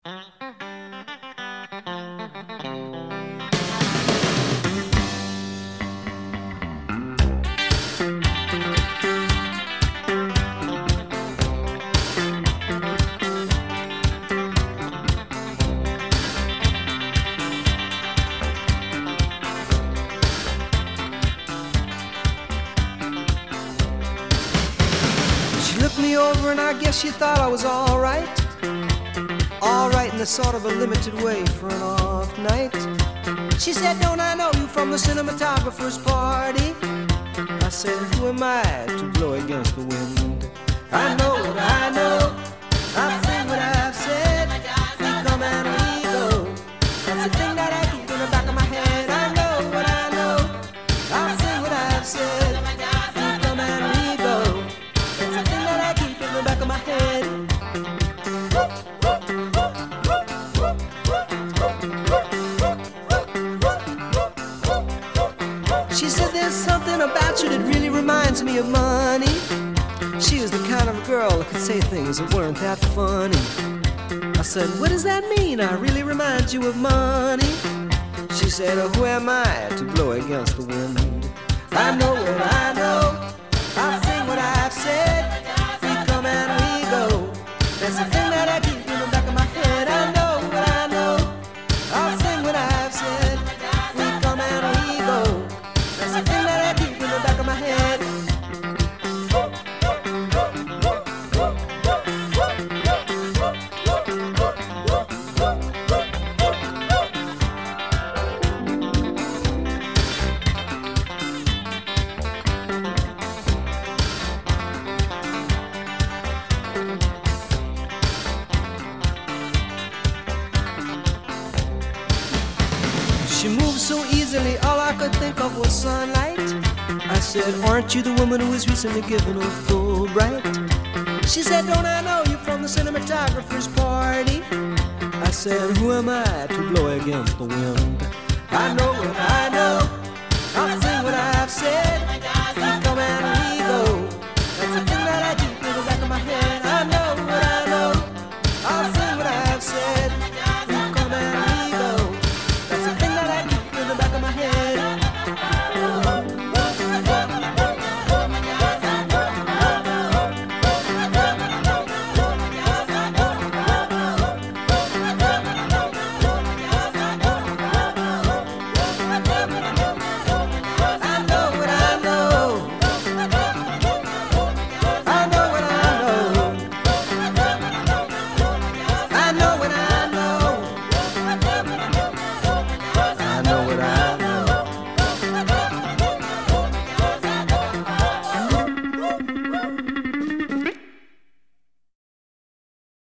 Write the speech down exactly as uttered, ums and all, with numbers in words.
She looked me over and I guess she thought I was all right. All right in a sort of a limited way for an off night. She said, don't I know you from the cinematographer's party? I said, who am I to blow against the wind? I know what I know, I say what I've said. We come and we go. That's the thing that I keep in the back of my head. I know what I know, I say what I've said. We come and we go. That's the thing that I keep in the back of my head. She said there's something about you that really reminds me of money. She was the kind of girl that could say things that weren't that funny. I said, what does that mean? I really remind you of money. She said, oh, who am I to blow against the wind? I know what I know, I say what I've said. We come and we go. That's the thing that I keep in the back of my head. I know what I know, I'll say what I've said. We come and we go. That's the thing that I keep in the back of my head. She moved so easily, all I could think of was sunlight. I said, aren't you the woman who was recently given a Fulbright? She said, don't I know you from the cinematographer's party? I said, who am I to blow against the wind? I know what I know.